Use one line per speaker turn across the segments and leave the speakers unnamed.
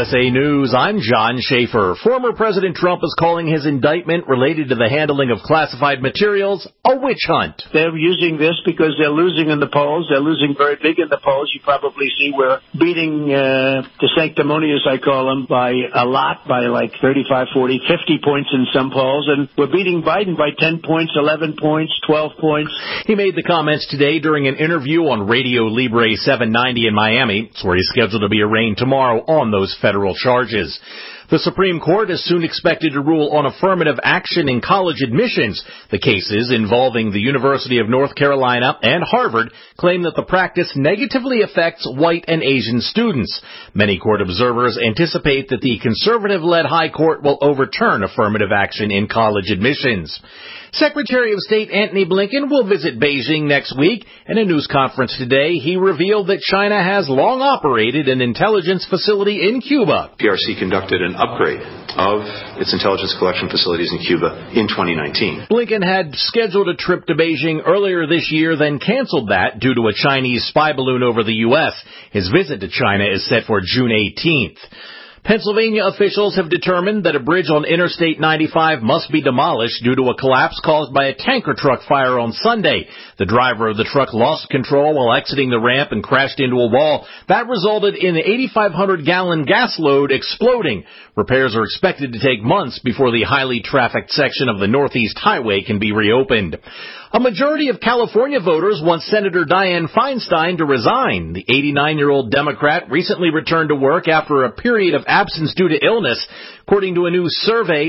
USA News, I'm John Schaefer. Former President Trump is calling his indictment related to the handling of classified materials a witch hunt.
They're using this because they're losing in the polls. They're losing very big in the polls. You probably see we're beating the sanctimonious, I call them, by a lot, by like 35, 40, 50 points in some polls. And we're beating Biden by 10 points, 11 points, 12 points.
He made the comments today during an interview on Radio Libre 790 in Miami. It's where he's scheduled to be arraigned tomorrow on those federal charges. The Supreme Court is soon expected to rule on affirmative action in college admissions. The cases involving the University of North Carolina and Harvard claim that the practice negatively affects white and Asian students. Many court observers anticipate that the conservative-led High Court will overturn affirmative action in college admissions. Secretary of State Antony Blinken will visit Beijing next week. In a news conference today, he revealed that China has long operated an intelligence facility in Cuba.
PRC conducted an upgrade of its intelligence collection facilities in Cuba in 2019.
Blinken had scheduled a trip to Beijing earlier this year, then canceled that due to a Chinese spy balloon over the U.S. His visit to China is set for June 18th. Pennsylvania officials have determined that a bridge on Interstate 95 must be demolished due to a collapse caused by a tanker truck fire on Sunday. The driver of the truck lost control while exiting the ramp and crashed into a wall. That resulted in the 8,500-gallon gas load exploding. Repairs are expected to take months before the highly trafficked section of the Northeast Highway can be reopened. A majority of California voters want Senator Dianne Feinstein to resign. The 89-year-old Democrat recently returned to work after a period of absence due to illness. According to a new survey,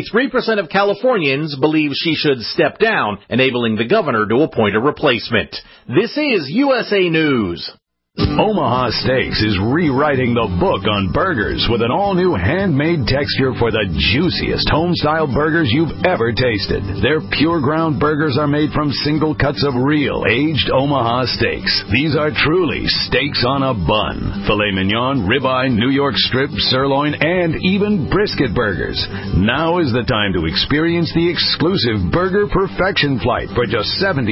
63% of Californians believe she should step down, enabling the governor to appoint a replacement. This is USA News.
Omaha Steaks is rewriting the book on burgers with an all-new handmade texture for the juiciest home-style burgers you've ever tasted. Their pure ground burgers are made from single cuts of real, aged Omaha steaks. These are truly steaks on a bun. Filet mignon, ribeye, New York strip, sirloin, and even brisket burgers. Now is the time to experience the exclusive Burger Perfection Flight for just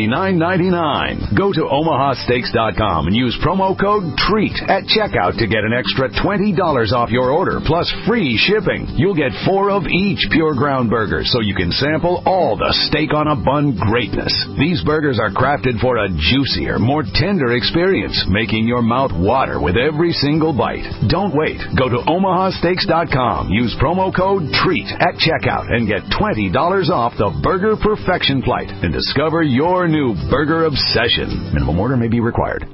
$79.99. Go to omahasteaks.com and use promo code TREAT at checkout to get an extra $20 off your order, plus free shipping. You'll get 4 of each pure ground burger, so you can sample all the steak on a bun greatness. These burgers are crafted for a juicier, more tender experience, making your mouth water with every single bite. Don't wait. Go to omahasteaks.com. Use promo code TREAT at checkout and get $20 off the Burger Perfection Flight and discover your new burger obsession. Minimum order may be required.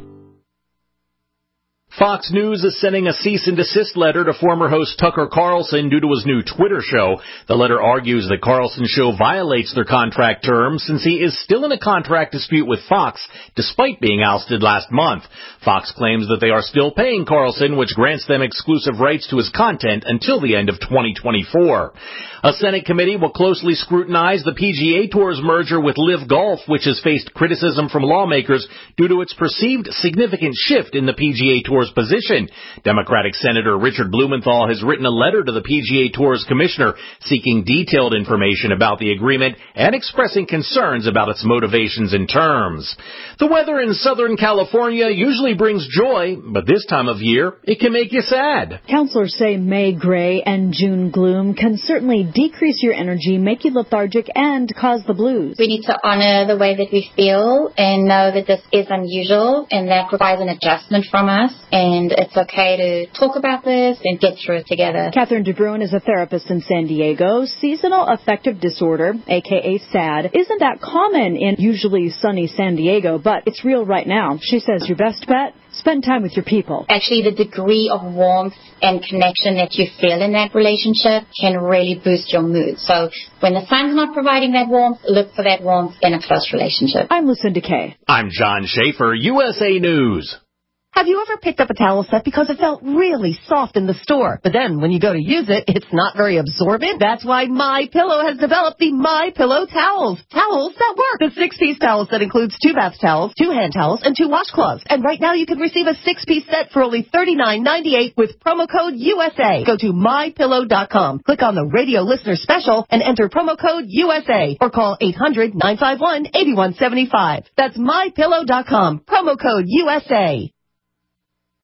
Fox News is sending a cease and desist letter to former host Tucker Carlson due to his new Twitter show. The letter argues that Carlson's show violates their contract terms since he is still in a contract dispute with Fox despite being ousted last month. Fox claims that they are still paying Carlson, which grants them exclusive rights to his content until the end of 2024. A Senate committee will closely scrutinize the PGA Tour's merger with LIV Golf, which has faced criticism from lawmakers due to its perceived significant shift in the PGA Tour's position. Democratic Senator Richard Blumenthal has written a letter to the PGA Tour's commissioner seeking detailed information about the agreement and expressing concerns about its motivations and terms. The weather in Southern California usually brings joy, but this time of year, it can make you sad.
Counselors say May gray and June gloom can certainly decrease your energy, make you lethargic, and cause the blues.
We need to honor the way that we feel and know that this is unusual and that requires an adjustment from us. And it's okay to talk about this and get through it together.
Catherine DeBruin is a therapist in San Diego. Seasonal affective disorder, a.k.a. SAD, isn't that common in usually sunny San Diego, but it's real right now. She says your best bet, spend time with your people.
Actually, the degree of warmth and connection that you feel in that relationship can really boost your mood. So when the sun's not providing that warmth, look for that warmth in a close relationship.
I'm Lucinda Kay.
I'm John Schaefer, USA News.
Have you ever picked up a towel set because it felt really soft in the store, but then when you go to use it, it's not very absorbent? That's why MyPillow has developed the MyPillow towels. Towels that work. The 6-piece towel set includes 2 bath towels, 2 hand towels, and 2 washcloths. And right now you can receive a 6-piece set for only $39.98 with promo code USA. Go to MyPillow.com. Click on the radio listener special and enter promo code USA or call 800-951-8175. That's MyPillow.com. Promo code USA.